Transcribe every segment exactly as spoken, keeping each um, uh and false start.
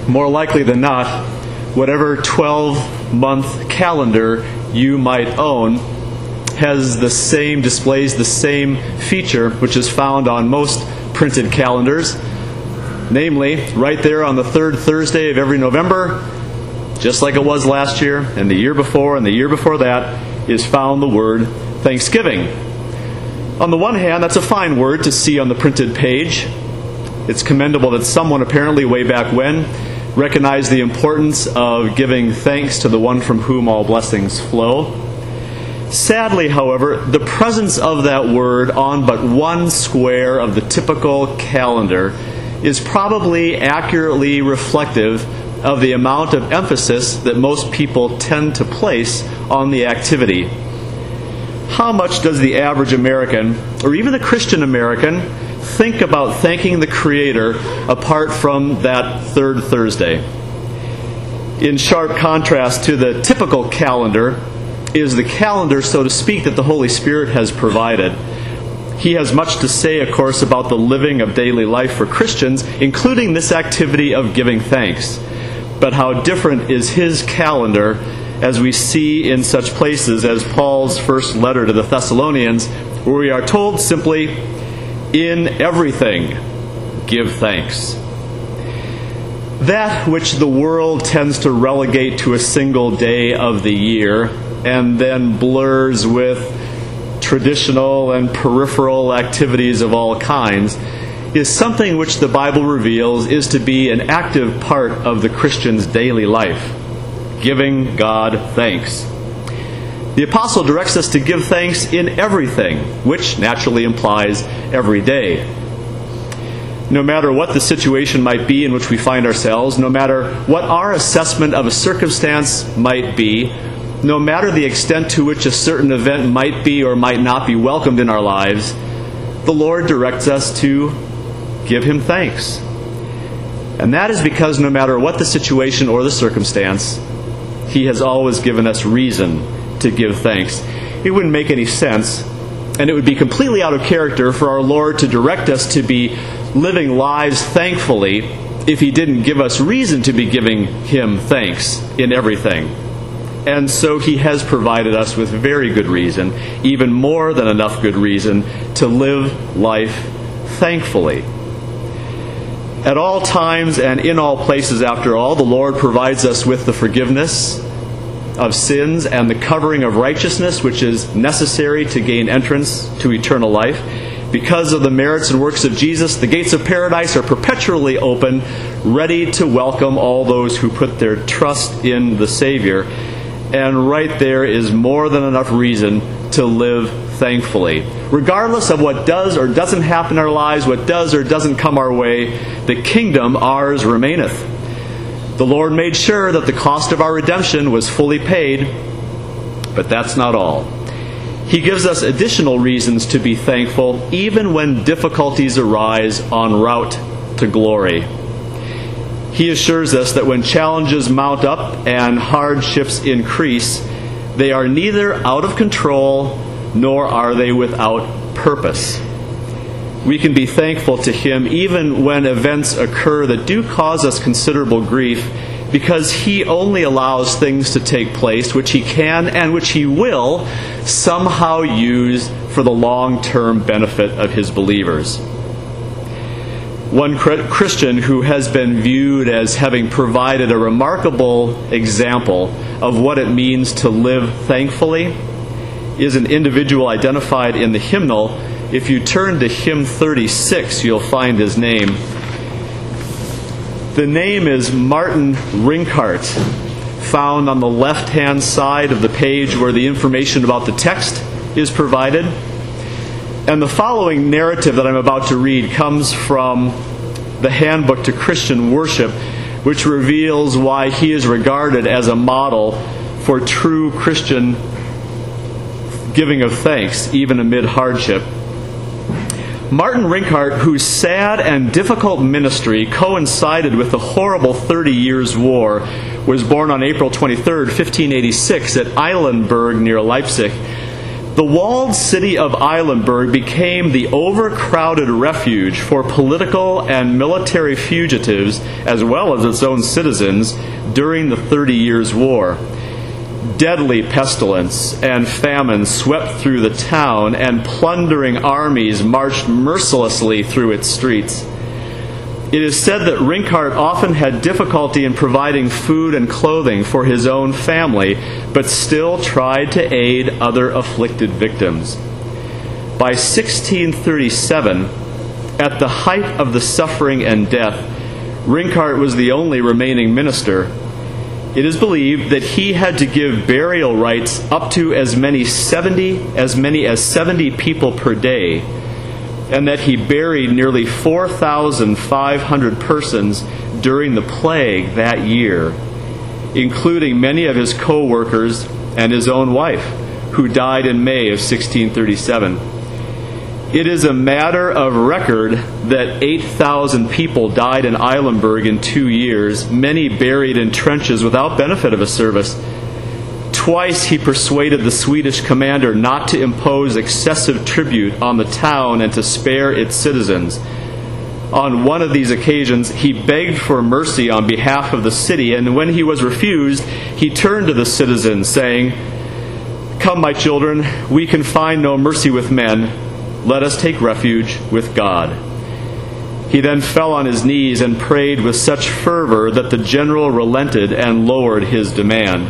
more likely than not, whatever twelve-month calendar you might own has the same, displays the same feature which is found on most printed calendars. Namely, right there on the third Thursday of every November, just like it was last year, and the year before, and the year before that, is found the word Thanksgiving. On the one hand, that's a fine word to see on the printed page. It's commendable that someone, apparently way back when, recognized the importance of giving thanks to the one from whom all blessings flow. Sadly, however, the presence of that word on but one square of the typical calendar is probably accurately reflective of the amount of emphasis that most people tend to place on the activity. How much does the average American, or even the Christian American, think about thanking the Creator apart from that third Thursday? In sharp contrast to the typical calendar is the calendar, so to speak, that the Holy Spirit has provided. He has much to say, of course, about the living of daily life for Christians, including this activity of giving thanks. But how different is His calendar, as we see in such places as Paul's first letter to the Thessalonians, where we are told simply, "In everything, give thanks." That which the world tends to relegate to a single day of the year and then blurs with traditional and peripheral activities of all kinds is something which the Bible reveals is to be an active part of the Christian's daily life, giving God thanks. The apostle directs us to give thanks in everything, which naturally implies every day. No matter what the situation might be in which we find ourselves, no matter what our assessment of a circumstance might be, no matter the extent to which a certain event might be or might not be welcomed in our lives, the Lord directs us to give Him thanks. And that is because no matter what the situation or the circumstance, He has always given us reason to give thanks. It wouldn't make any sense, and it would be completely out of character for our Lord to direct us to be living lives thankfully if He didn't give us reason to be giving Him thanks in everything. And so He has provided us with very good reason, even more than enough good reason, to live life thankfully. At all times and in all places, after all, the Lord provides us with the forgiveness of sins and the covering of righteousness, which is necessary to gain entrance to eternal life. Because of the merits and works of Jesus, the gates of paradise are perpetually open, ready to welcome all those who put their trust in the Savior. And right there is more than enough reason to live thankfully. Regardless of what does or doesn't happen in our lives, what does or doesn't come our way, the kingdom ours remaineth. The Lord made sure that the cost of our redemption was fully paid, but that's not all. He gives us additional reasons to be thankful, even when difficulties arise en route to glory. He assures us that when challenges mount up and hardships increase, they are neither out of control nor are they without purpose. We can be thankful to Him even when events occur that do cause us considerable grief, because He only allows things to take place which He can and which He will somehow use for the long-term benefit of His believers. One Christian who has been viewed as having provided a remarkable example of what it means to live thankfully is an individual identified in the hymnal. If you turn to hymn thirty-six, you'll find his name. The name is Martin Rinkart, found on the left-hand side of the page where the information about the text is provided. And the following narrative that I'm about to read comes from the Handbook to Christian Worship, which reveals why he is regarded as a model for true Christian giving of thanks, even amid hardship. Martin Rinkart, whose sad and difficult ministry coincided with the horrible Thirty Years' War, was born on April twenty-third, fifteen eighty-six at Eilenburg near Leipzig. The walled city of Eilenburg became the overcrowded refuge for political and military fugitives, as well as its own citizens, during the Thirty Years' War. Deadly pestilence and famine swept through the town, and plundering armies marched mercilessly through its streets. It is said that Rinkart often had difficulty in providing food and clothing for his own family, but still tried to aid other afflicted victims. By sixteen thirty-seven, at the height of the suffering and death, Rinkart was the only remaining minister. It is believed that he had to give burial rites up to as many seventy as many as seventy people per day, and that he buried nearly four thousand five hundred persons during the plague that year, including many of his co-workers and his own wife, who died in May of sixteen thirty-seven. It is a matter of record that eight thousand people died in Eilenburg in two years, many buried in trenches without benefit of a service. Twice he persuaded the Swedish commander not to impose excessive tribute on the town and to spare its citizens. On one of these occasions, he begged for mercy on behalf of the city, and when he was refused, he turned to the citizens, saying, "Come, my children, we can find no mercy with men. Let us take refuge with God." He then fell on his knees and prayed with such fervor that the general relented and lowered his demand.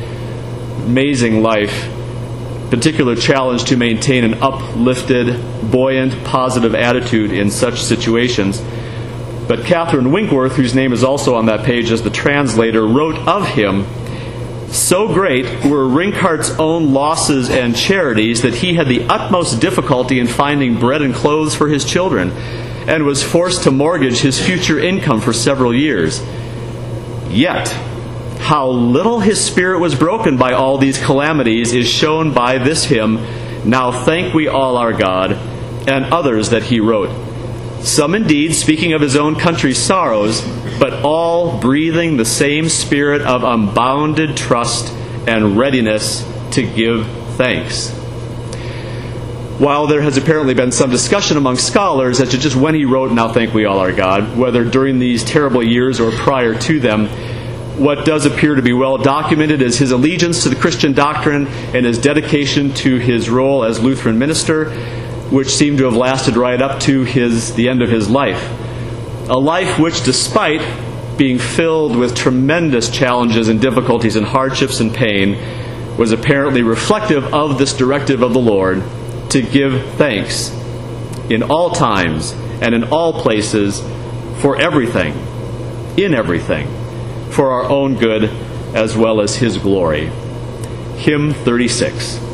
Amazing life. Particular challenge to maintain an uplifted, buoyant, positive attitude in such situations. But Catherine Winkworth, whose name is also on that page as the translator, wrote of him, "So great were Rinkart's own losses and charities that he had the utmost difficulty in finding bread and clothes for his children, and was forced to mortgage his future income for several years. Yet, how little his spirit was broken by all these calamities is shown by this hymn, 'Now Thank We All Our God,' and others that he wrote. Some indeed speaking of his own country's sorrows, but all breathing the same spirit of unbounded trust and readiness to give thanks." While there has apparently been some discussion among scholars as to just when he wrote "Now Thank We All Our God," whether during these terrible years or prior to them, what does appear to be well documented is his allegiance to the Christian doctrine and his dedication to his role as Lutheran minister, which seemed to have lasted right up to his the end of his life. A life which, despite being filled with tremendous challenges and difficulties and hardships and pain, was apparently reflective of this directive of the Lord to give thanks in all times and in all places for everything, in everything, for our own good as well as His glory. Hymn thirty-six.